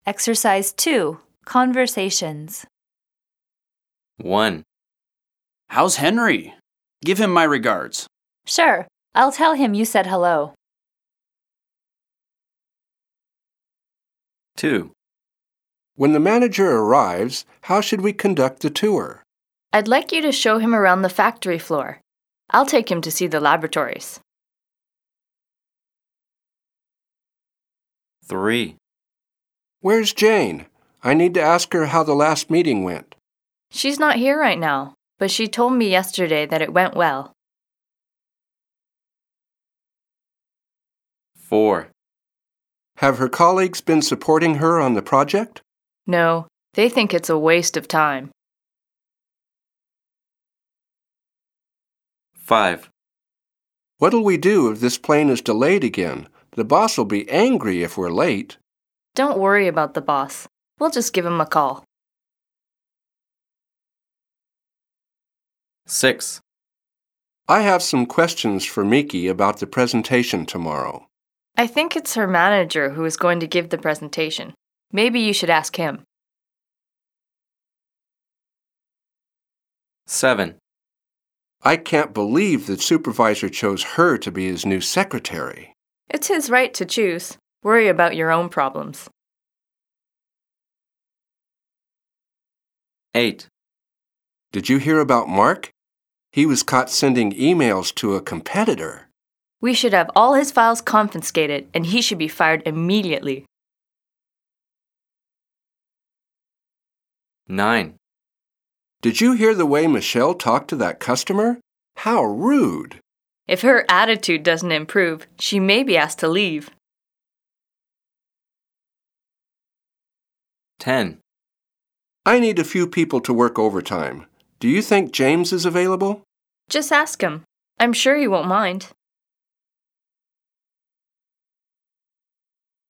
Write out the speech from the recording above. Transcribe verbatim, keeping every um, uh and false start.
Exercise two. Conversations. one. How's Henry? Give him my regards. Sure, I'll tell him you said hello. two. When the manager arrives, how should we conduct the tour? I'd like you to show him around the factory floor. I'll take him to see the laboratories. three. Where's Jane? I need to ask her how the last meeting went. She's not here right now, but she told me yesterday that it went well. four. Have her colleagues been supporting her on the project? No, they think it's a waste of time. five. What'll we do if this plane is delayed again? The boss will be angry if we're late. Don't worry about the boss. We'll just give him a call. six. I have some questions for Miki about the presentation tomorrow. I think it's her manager who is going to give the presentation. Maybe you should ask him. seven. I can't believe the supervisor chose her to be his new secretary. It's his right to choose. Worry about your own problems. eight. Did you hear about Mark? He was caught sending emails to a competitor. We should have all his files confiscated, and he should be fired immediately. nine. Did you hear the way Michelle talked to that customer? How rude! If her attitude doesn't improve, she may be asked to leave. ten. I need a few people to work overtime. Do you think James is available? Just ask him. I'm sure he won't mind.